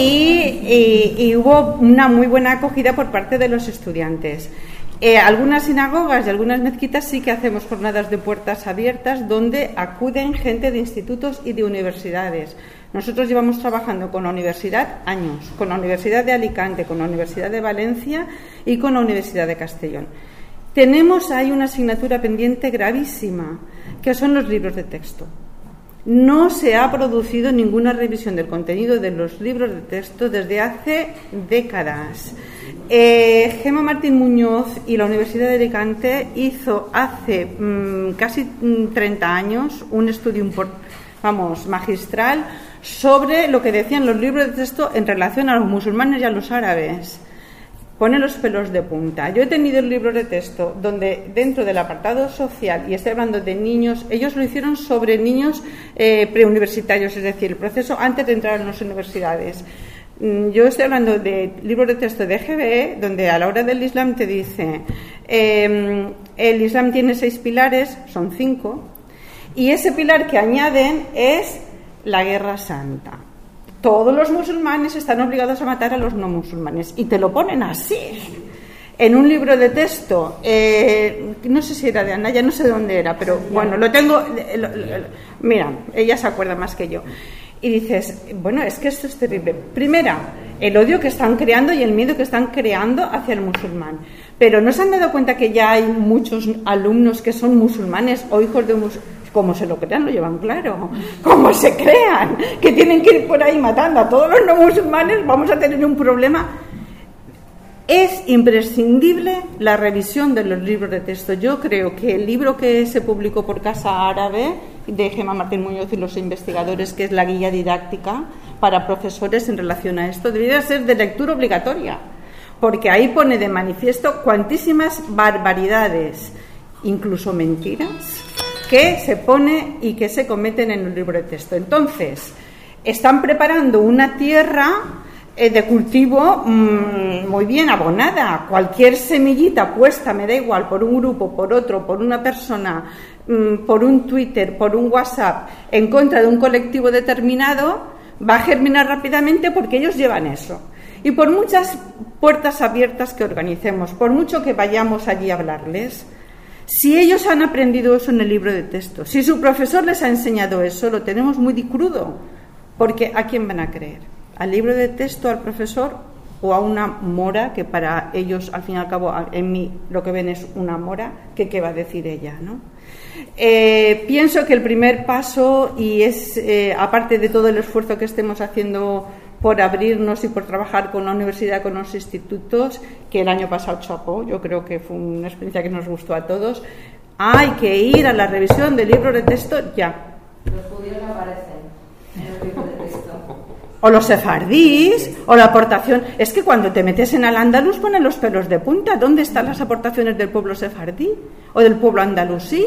y, y, y hubo una muy buena acogida por parte de los estudiantes. Eh, algunas sinagogas y algunas mezquitas sí que hacemos jornadas de puertas abiertas donde acuden gente de institutos y de universidades. Nosotros llevamos trabajando con la universidad años, con la Universidad de Alicante, con la Universidad de Valencia y con la Universidad de Castellón. Tenemos ahí una asignatura pendiente gravísima, que son los libros de texto. No se ha producido ninguna revisión del contenido de los libros de texto desde hace décadas. Eh, Gemma Martín Muñoz y la Universidad de Alicante hizo hace mmm, casi treinta años un estudio vamos, magistral sobre lo que decían los libros de texto en relación a los musulmanes y a los árabes. Pone los pelos de punta. Yo he tenido el libro de texto donde dentro del apartado social, y estoy hablando de niños, ellos lo hicieron sobre niños eh, preuniversitarios, es decir, el proceso antes de entrar en las universidades. Yo estoy hablando de libros de texto de G B E, donde a la hora del Islam te dice eh, el Islam tiene seis pilares, son cinco, y ese pilar que añaden es la guerra santa. Todos los musulmanes están obligados a matar a los no musulmanes, y te lo ponen así en un libro de texto. Eh, no sé si era de Anaya, no sé de dónde era, pero bueno, lo tengo. Lo, lo, lo, mira, ella se acuerda más que yo. Y dices, bueno, es que esto es terrible. Primera, el odio que están creando y el miedo que están creando hacia el musulmán. Pero ¿no se han dado cuenta que ya hay muchos alumnos que son musulmanes o hijos de musulmanes? Como se lo crean, lo llevan claro. Como se crean que tienen que ir por ahí matando a todos los no musulmanes, vamos a tener un problema. Es imprescindible la revisión de los libros de texto. Yo creo que el libro que se publicó por Casa Árabe de Gemma Martín Muñoz y los investigadores, que es la guía didáctica para profesores en relación a esto, debería ser de lectura obligatoria, porque ahí pone de manifiesto cuantísimas barbaridades, incluso mentiras, que se pone y que se cometen en el libro de texto. Entonces, están preparando una tierra eh, de cultivo mmm, muy bien abonada. Cualquier semillita puesta, me da igual, por un grupo, por otro, por una persona, mmm, por un Twitter, por un WhatsApp, en contra de un colectivo determinado, va a germinar rápidamente porque ellos llevan eso. Y por muchas puertas abiertas que organicemos, por mucho que vayamos allí a hablarles, si ellos han aprendido eso en el libro de texto, si su profesor les ha enseñado eso, lo tenemos muy crudo, porque ¿a quién van a creer? ¿Al libro de texto, al profesor o a una mora que para ellos, al fin y al cabo, en mí lo que ven es una mora, que qué va a decir ella, ¿no? Eh, pienso que el primer paso, y es eh, aparte de todo el esfuerzo que estemos haciendo por abrirnos y por trabajar con la universidad, con los institutos, que el año pasado chapó, yo creo que fue una experiencia que nos gustó a todos, hay que ir a la revisión del libro de texto ya. Los judíos aparecen en el libro de texto. O los sefardíes, o la aportación. Es que cuando te metes en Al-Ándalus ponen los pelos de punta. ¿Dónde están las aportaciones del pueblo sefardí? ¿O del pueblo andalusí?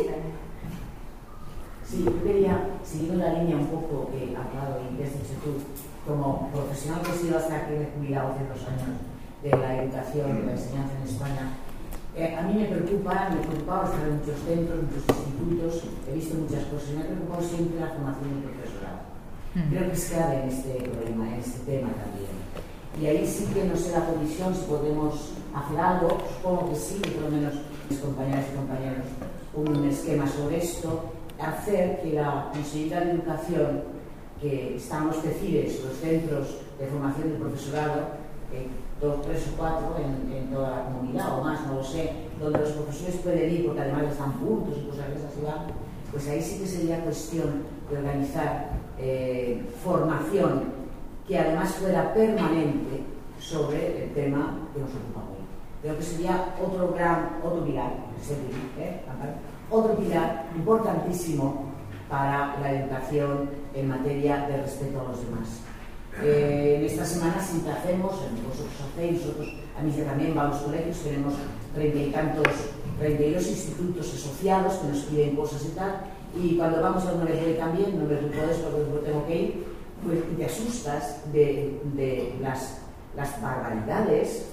Sí, yo quería seguir la línea un poco que ha hablado y has dicho tú, como profesional que he sido hasta que he jubilado hace dos años de la educación, de la enseñanza en España, eh, a mí me preocupa, me preocupaba estar en muchos centros, muchos institutos, he visto muchas cosas, y me ha preocupado siempre la formación del profesorado. Mm. Creo que es clave en este problema, en este tema también. Y ahí sí que no sé la comisión si podemos hacer algo, supongo que sí, por lo menos mis compañeras y compañeros, un esquema sobre esto, hacer que la Consejería de Educación, que están los CECIRES, los centros de formación del profesorado, eh, dos, tres o cuatro en, en toda la comunidad o más, no lo sé, donde los profesores pueden ir porque además están juntos y cosas de esas, pues ahí sí que sería cuestión de organizar eh, formación que además fuera permanente sobre el tema que nos ocupa hoy. Creo que sería otro gran, otro pilar, ¿eh? otro pilar importantísimo para la educación en materia de respeto a los demás. Eh, en esta semana siempre hacemos, vosotros hacéis, nosotros, a mí también va a los colegios, tenemos treinta y tantos, treinta y dos institutos asociados que nos piden cosas y tal, y cuando vamos a una vez también, no me puedes porque tengo que ir, pues te asustas de, de las, las barbaridades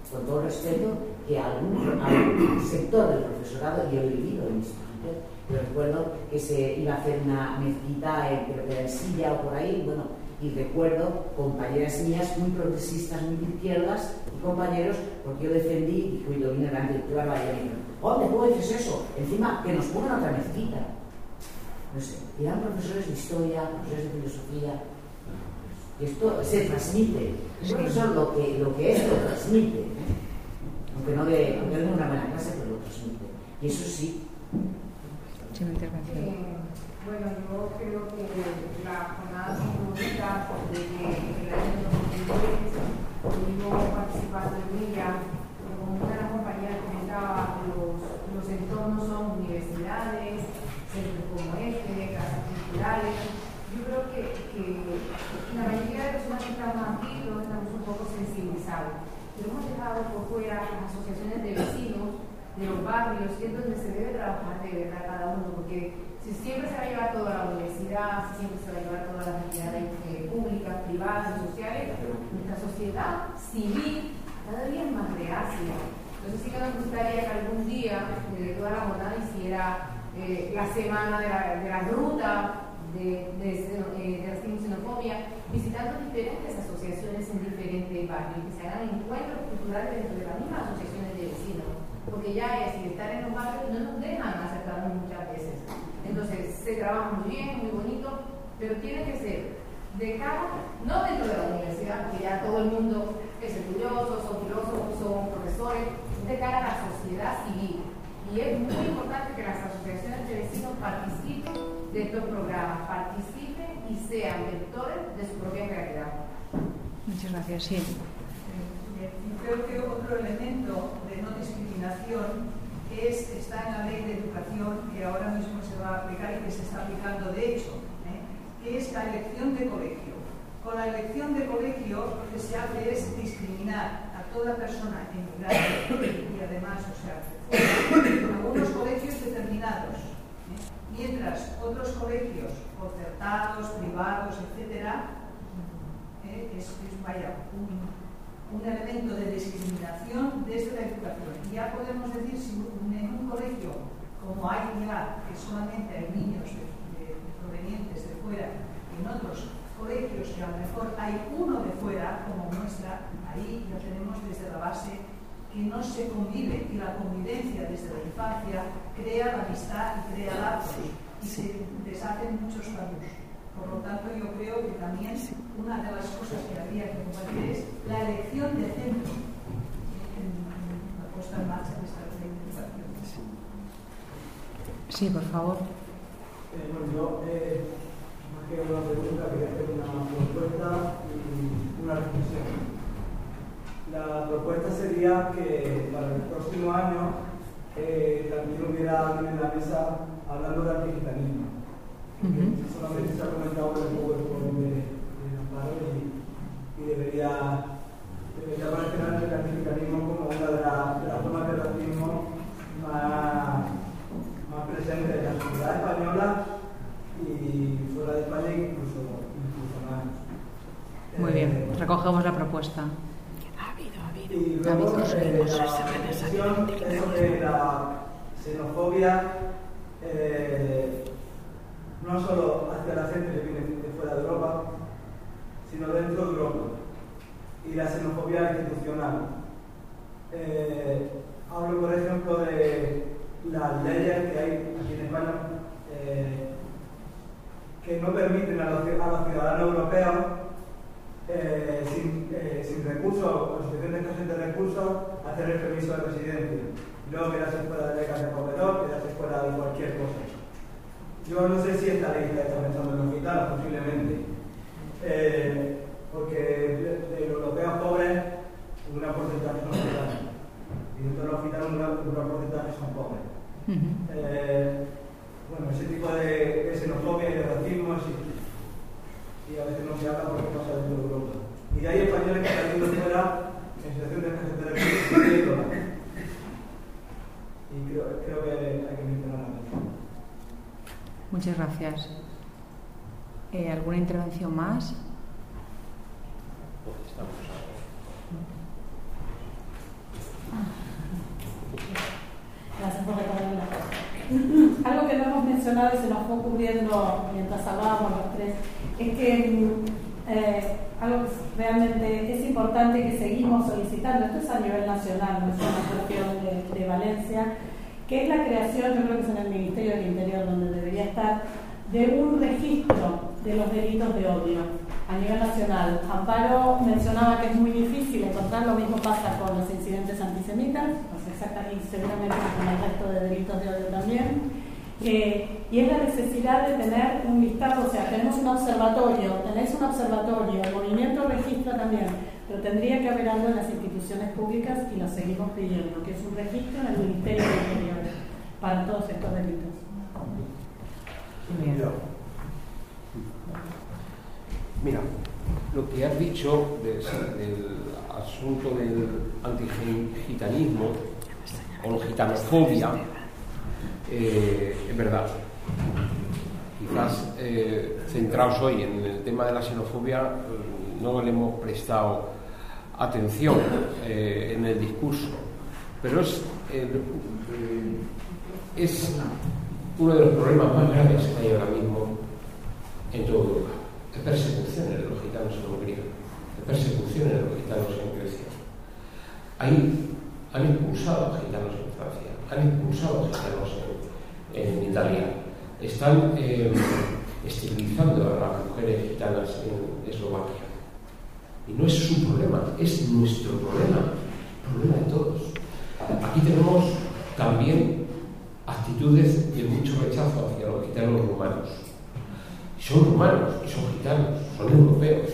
con todo respeto, que algún, algún sector del profesorado, yo he vivido en instituto, yo recuerdo que se iba a hacer una mezquita en, creo que era en Silla o por ahí, bueno, y recuerdo compañeras mías muy progresistas, muy de izquierdas, y compañeros, porque yo defendí, y yo vine delante de la Bahía, y me dijo, ¿dónde puedo dices eso? Encima, que nos pongan otra mezquita. No sé, y eran profesores de historia, profesores de filosofía, y esto se transmite. El profesor lo que, lo que es, lo transmite, ¿eh? aunque no de, aunque no de una buena clase, pero lo transmite. Y eso sí. Sí, una intervención. Eh, bueno, yo creo que la jornada simbólica de que el año dos mil diez pudimos participar en ella, como una de las compañeras comentaba, los, los entornos son universidades, centros como este, casas culturales. Yo creo que, que la mayoría de personas que estamos aquí todos estamos un poco sensibilizados. Pero hemos dejado por fuera las asociaciones de vecinos, de los barrios, que es donde se debe trabajar de verdad cada uno, porque si siempre se va a llevar toda la universidad, si siempre se va a llevar todas las entidades eh, públicas, privadas, sociales, nuestra sociedad civil cada día es más reacia. Entonces sí que nos gustaría que algún día, de toda la jornada, hiciera eh, la semana de la, de la ruta de, de, de, de la xenofobia, visitando diferentes asociaciones en diferentes barrios, que se hagan encuentros culturales dentro de las mismas asociaciones de vecinos, porque ya es, si estar en los barrios no nos dejan acercarnos muchas veces. Entonces se trabaja muy bien, muy bonito, pero tiene que ser de cara, no dentro de la universidad, porque ya todo el mundo es estudioso, son filósofos, son profesores, de cara a la sociedad civil. Y es muy importante que las asociaciones de vecinos participen de estos programas, participen y sean vectores de su propia realidad. Muchas gracias. Sí. Creo que otro elemento de no discriminación es, está en la ley de educación que ahora mismo se va a aplicar y que se está aplicando de hecho, ¿eh? que es la elección de colegio. Con la elección de colegio lo que se hace es discriminar a toda persona emigrante y además, o sea, en algunos colegios determinados, ¿eh? mientras otros colegios concertados, privados, etcétera, ¿eh? es, es vaya, un, un elemento de discriminación desde la educación. Y ya podemos decir, si en un colegio, como hay ya, que solamente hay niños de, de, provenientes de fuera, en otros colegios que a lo mejor hay uno de fuera, como muestra, ahí ya tenemos desde la base que no se convive, y la convivencia desde la infancia crea la amistad y crea lazos y se deshacen muchos tabús. Por lo tanto, yo creo que también una de las cosas que habría que compartir es la elección de centro en la puesta en marcha de esta ley de educación. Sí, por favor. Eh, bueno, yo, eh, más que una pregunta, quería hacer una propuesta y una reflexión. La propuesta sería que para el próximo año eh, también hubiera alguien en la mesa hablando de antigitanismo. Uh-huh. Solamente se ha comentado el PowerPoint de, de Amparo y, y debería, debería aparecer el antigitanismo como una de, la, de las formas de racismo más, más presentes en la sociedad española y fuera de España incluso, incluso más. Muy eh, bien, recogemos la propuesta. Y luego, eh, la cuestión es sobre la xenofobia, eh, no solo hacia la gente que viene de fuera de Europa, sino dentro de Europa. Y la xenofobia institucional. Eh, hablo, por ejemplo, de las leyes que hay aquí en España eh, que no permiten a los, a los ciudadanos europeos Eh, sin, eh, sin recursos, con suficientes casos de recursos, hacer el permiso de residencia. Y luego quedarse fuera de becas de comedor, quedarse fuera de cualquier cosa. Yo no sé si esta ley está pensando en hospitales, posiblemente. Eh, porque de, de los europeos pobres, un gran porcentaje son hospitales. Y dentro de los hospitales, un gran, un gran porcentaje son pobres. Uh-huh. eh, bueno, ese tipo de, de xenofobia y de racismo existe. Y a veces no se habla porque pasa dentro de Europa. Y hay españoles que están yendo fuera en situación de escasez de recursos. Y creo, creo que hay que mencionarlo. Muchas gracias. Eh, ¿Alguna intervención más? algo que no hemos mencionado y se nos fue ocurriendo mientras hablábamos los tres, es que eh, algo que realmente es importante que seguimos solicitando, esto es a nivel nacional, no es una cuestión de, de Valencia, que es la creación, yo creo que es en el Ministerio del Interior donde debería estar, de un registro de los delitos de odio a nivel nacional. Amparo mencionaba que es muy difícil encontrar, lo mismo pasa con los incidentes antisemitas, pues exactamente, y seguramente con el resto de delitos de odio también. Eh, y es la necesidad de tener un listado, o sea, tenemos un observatorio, tenéis un observatorio, el movimiento registra también, pero tendría que haber algo en las instituciones públicas y lo seguimos pidiendo, que es un registro en el Ministerio del Interior para todos estos delitos. Mira, mira, lo que has dicho de, del asunto del antigitanismo o gitanofobia, eh, es verdad. Quizás eh, centrados hoy en el tema de la xenofobia, eh, no le hemos prestado atención eh, en el discurso, pero es, eh, es uno de los problemas más graves que hay ahora mismo en toda Europa. Es persecuciones de los gitanos en Hungría, es persecuciones de los gitanos en Grecia. Ahí han expulsado a gitanos en Francia, han expulsado a gitanos en, en Italia, están eh, esterilizando a las mujeres gitanas en Eslovaquia. Y no es su problema, es nuestro problema, el problema de todos. Aquí tenemos también actitudes de mucho rechazo hacia los gitanos rumanos. Y son rumanos, y son gitanos, son europeos.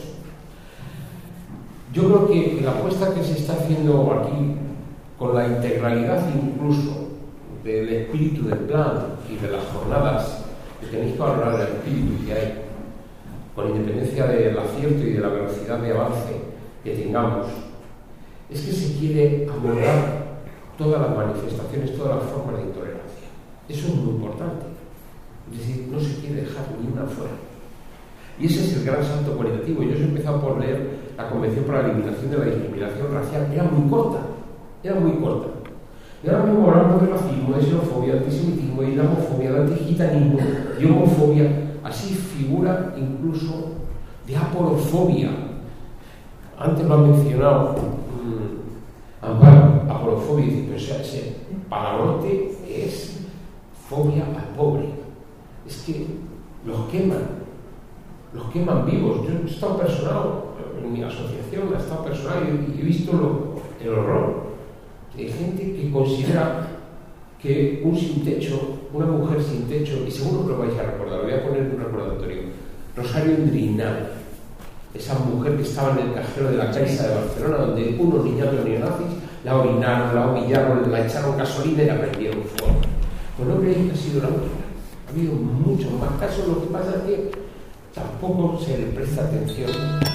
Yo creo que la apuesta que se está haciendo aquí, con la integralidad incluso del espíritu del plan y de las jornadas, que tenéis que valorar el espíritu que hay, con independencia del acierto y de la velocidad de avance que tengamos, es que se quiere abordar todas las manifestaciones, todas las formas de intolerancia. Eso es muy importante. Es decir, no se quiere dejar ni una fuera. Y ese es el gran salto cualitativo. Yo os he empezado por leer la Convención para la Eliminación de la Discriminación Racial. Era muy corta. Era muy corta. Y ahora mismo hablamos de racismo, de xenofobia, de antisemitismo, de islamofobia, de antigitanismo, de homofobia. Así figura incluso de aporofobia. Antes lo han mencionado mmm, Amparo, aporofobia, pero o sea, ese palabrote es fobia al pobre. Es que los queman, los queman vivos. Yo he estado personado, en mi asociación he estado personado y he visto lo, el horror. Hay gente que considera que un sin techo, una mujer sin techo, y seguro que lo vais a recordar, lo voy a poner en un recordatorio, Rosario Indrinal, esa mujer que estaba en el cajero de la Caixa de Barcelona, donde unos niñatos neonazis la orinaron, la humillaron, la echaron gasolina y la prendieron fuego. Pues no creéis que ha sido la única. Ha habido muchos más casos, lo que pasa es que tampoco se le presta atención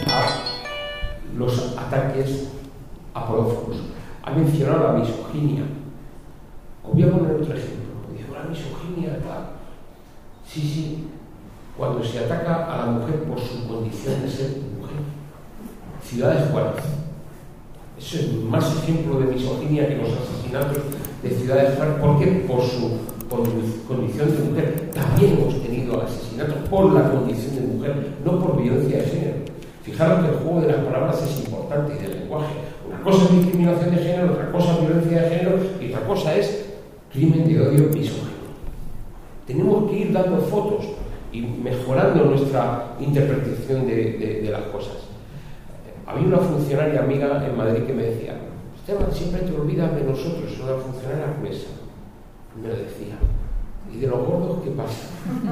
a los ataques aporófobos. Ha mencionado la misoginia. Os voy a poner otro ejemplo. Digo, la misoginia, tal. Sí, sí. Cuando se ataca a la mujer por su condición de ser mujer. Ciudades Juárez. Eso es más ejemplo de misoginia que los asesinatos de Ciudades Juárez. ¿Por qué? Por su condición de mujer. También hemos tenido asesinatos por la condición de mujer, no por violencia de género. Fijaros que el juego de las palabras es importante y del lenguaje. Una cosa es discriminación de género, otra cosa es violencia de género y otra cosa es crimen de odio misógino. Tenemos que ir dando fotos y mejorando nuestra interpretación de, de, de las cosas. Había una funcionaria amiga en Madrid que me decía: Esteban, siempre te olvidas de nosotros, una funcionaria mesa. Me lo decía. ¿Y de los gordos qué pasa?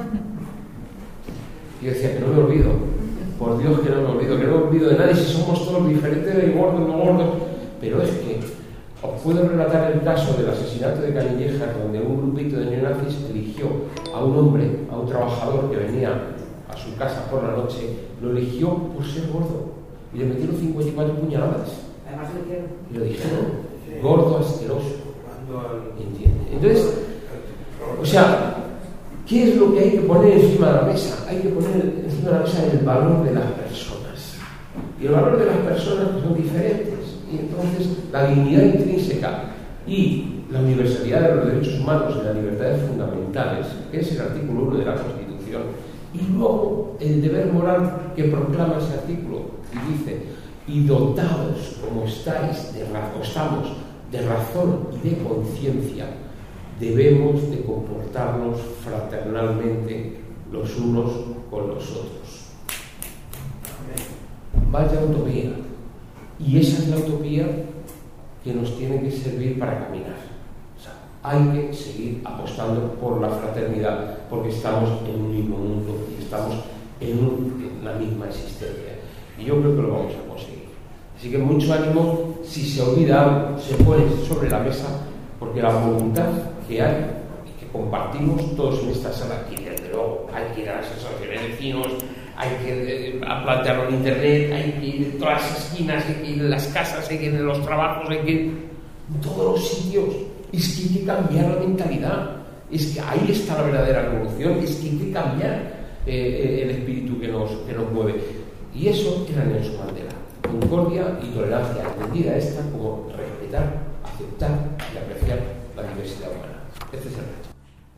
Y yo decía que no me olvido. Por Dios que no me olvido, que no me olvido de nadie, si somos todos diferentes, de gordos, no gordos. Pero es que os puedo relatar el caso del asesinato de Canillejas, donde un grupito de neonazis eligió a un hombre, a un trabajador que venía a su casa por la noche, lo eligió por ser gordo y le metieron cincuenta y cuatro puñaladas. Además lo dijeron. Y lo dijeron, gordo asqueroso. ¿Entiendes? Entonces, o sea, ¿qué es lo que hay que poner encima de la mesa? Hay que poner encima de la mesa el valor de las personas. Y el valor de las personas son diferentes. Y entonces la dignidad intrínseca y la universalidad de los derechos humanos y las libertades fundamentales, que es el artículo uno de la Constitución, y luego el deber moral que proclama ese artículo, y dice: y dotados como estáis de razón, estamos de razón y de conciencia, debemos de comportarnos fraternalmente los unos con los otros. Vaya utopía. Y esa es la utopía que nos tiene que servir para caminar. O sea, hay que seguir apostando por la fraternidad, porque estamos en un mismo mundo y estamos en, un, en la misma existencia. Y yo creo que lo vamos a conseguir. Así que mucho ánimo. Si se olvida algo, se pone sobre la mesa, porque la voluntad que hay y que compartimos todos en esta sala, y desde luego hay que ir a las asociaciones de vecinos, hay que eh, a plantearlo en internet, hay que ir en todas las esquinas, hay que ir en las casas, hay que ir en los trabajos, hay que ir en todos los sitios. Es que hay que cambiar la mentalidad, es que ahí está la verdadera revolución, es que hay que cambiar eh, el espíritu que nos, que nos mueve. Y eso era Nelson Mandela: concordia y tolerancia, entendida esta como respetar, aceptar y apreciar la diversidad humana. Este es el reto.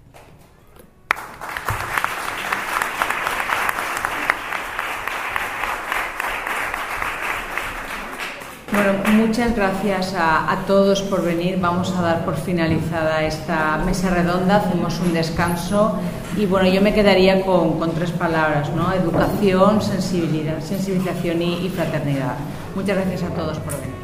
Bueno, muchas gracias a, a todos por venir. Vamos a dar por finalizada esta mesa redonda, hacemos un descanso y bueno, yo me quedaría con, con tres palabras, ¿no? Educación, sensibilidad, sensibilización y, y fraternidad. Muchas gracias a todos por venir.